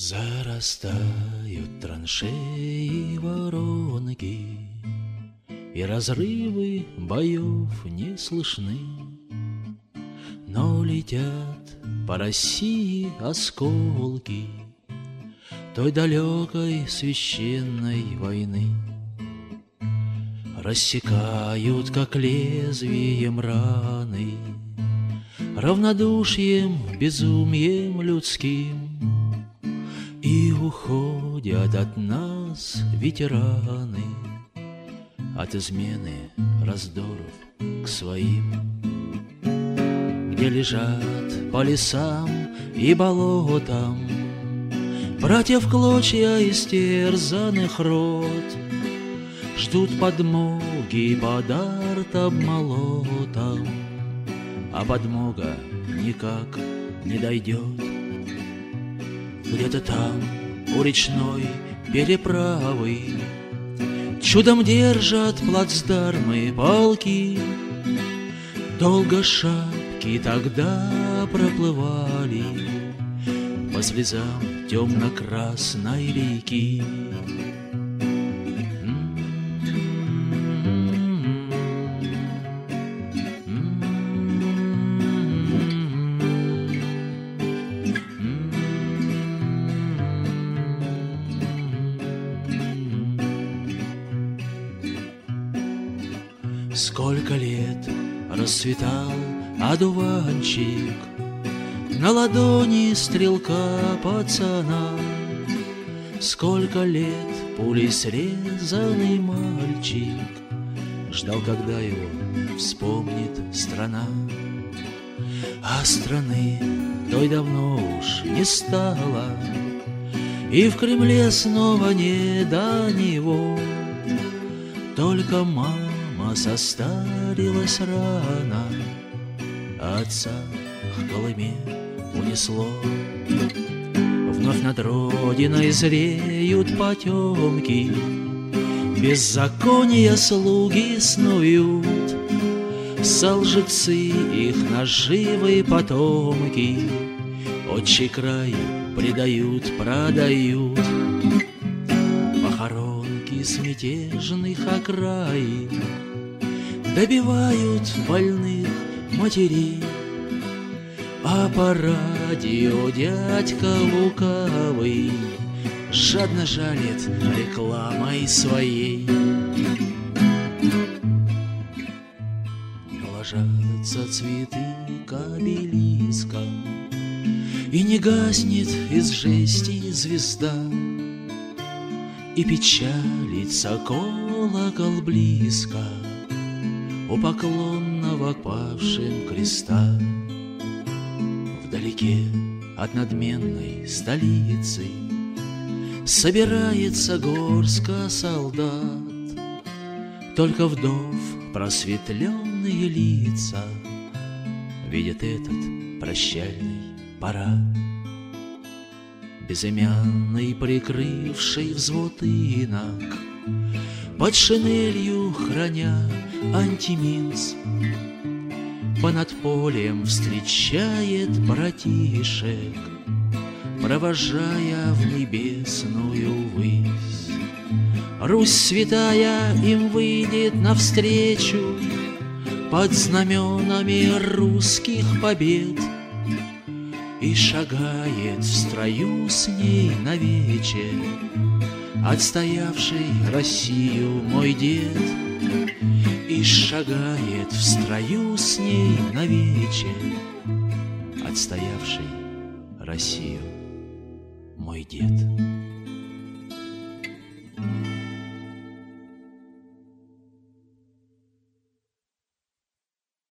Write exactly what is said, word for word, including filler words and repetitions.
Зарастают траншеи воронки, и разрывы боев не слышны, но летят по России осколки той далекой священной войны. Рассекают, как лезвием, раны, равнодушием, безумием людским, и уходят от нас ветераны от измены раздоров к своим, где лежат по лесам и болотам братья в клочья истерзанных рот, ждут подмоги под артобмолотом, а подмога никак не дойдет. Где-то там, у речной переправы, чудом держат плацдармы полки. Долго шапки тогда проплывали по слезам темно-красной реки. Сколько лет расцветал одуванчик на ладони стрелка пацана, сколько лет пулей срезанный мальчик ждал, когда его вспомнит страна. А страны той давно уж не стало, и в Кремле снова не до него. Только мама состарилась рано, отца к Колыме унесло. Вновь над родиной зреют потемки, беззакония слуги снуют, солжецы их наживы потомки отчий край предают, продают. Похоронки с мятежных окраин добивают больных матерей, а по радио дядька лукавый жадно жалит рекламой своей. Ложатся цветы к обелискам, и не гаснет из жести звезда, и печалится колокол близко у поклонного к павшим креста. Вдалеке от надменной столицы собирается горстка солдат, только вдов просветленные лица видят этот прощальный парад. Безымянный прикрывший взвод инок под шинелью храня антиминс понад полем встречает братишек, провожая в небесную высь. Русь святая им выйдет навстречу под знаменами русских побед и шагает в строю с ней навече отстоявший Россию мой дед. И шагает в строю с ней навече отстоявший Россию мой дед.